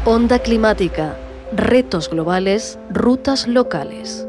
Onda climática, retos globales, rutas locales.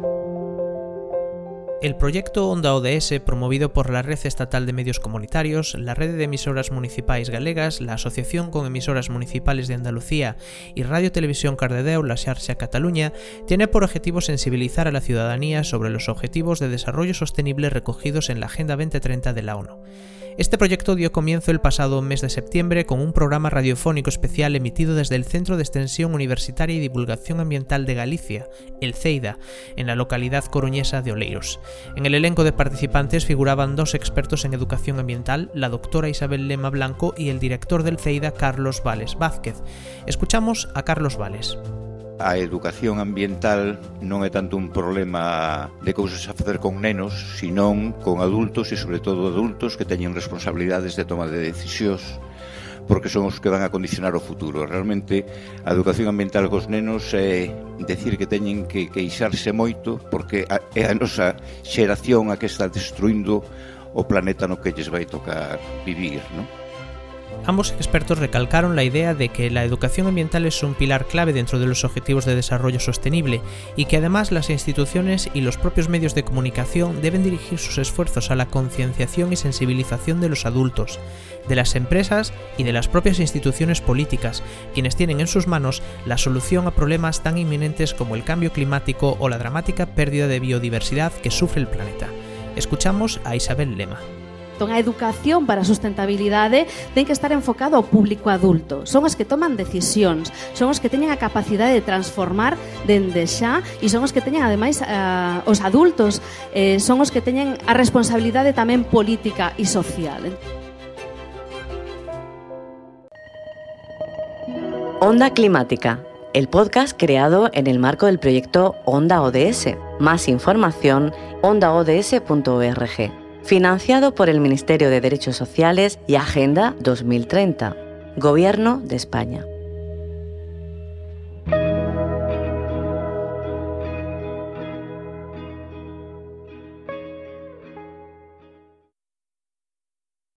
El proyecto Onda ODS, promovido por la Red Estatal de Medios Comunitarios, la Rede de Emisoras Municipais Galegas, la Asociación con Emisoras Municipales de Andalucía y Radio Televisión Cardedeu, la Xarxa Cataluña, tiene por objetivo sensibilizar a la ciudadanía sobre los objetivos de desarrollo sostenible recogidos en la Agenda 2030 de la ONU. Este proyecto dio comienzo el pasado mes de septiembre con un programa radiofónico especial emitido desde el Centro de Extensión Universitaria y Divulgación Ambiental de Galicia, el CEIDA, en la localidad coruñesa de Oleiros. En el elenco de participantes figuraban dos expertos en educación ambiental, la doctora Isabel Lema Blanco y el director del CEIDA, Carlos Vales Vázquez. Escuchamos a Carlos Vales. A educación ambiental non é tanto un problema de cousas a facer con nenos, senón con adultos e sobre todo adultos que teñen responsabilidades de toma de decisións, porque son os que van a condicionar o futuro. Realmente a educación ambiental cos nenos é decir que teñen que queixarse moito porque é a nosa xeración a que está destruindo o planeta no que lles vai tocar vivir, non? Ambos expertos recalcaron la idea de que la educación ambiental es un pilar clave dentro de los objetivos de desarrollo sostenible y que además las instituciones y los propios medios de comunicación deben dirigir sus esfuerzos a la concienciación y sensibilización de los adultos, de las empresas y de las propias instituciones políticas, quienes tienen en sus manos la solución a problemas tan inminentes como el cambio climático o la dramática pérdida de biodiversidad que sufre el planeta. Escuchamos a Isabel Lema. Entón, a educación para a sustentabilidade ten que estar enfocado ao público adulto. Son os que toman decisións, son os que teñen a capacidade de transformar dende xa e son os que teñen, ademais, os adultos, son os que teñen a responsabilidade tamén política e social. Onda Climática, el podcast creado en el marco del proyecto Onda ODS. Más información, ondaods.org. Financiado por el Ministerio de Derechos Sociales y Agenda 2030, Gobierno de España.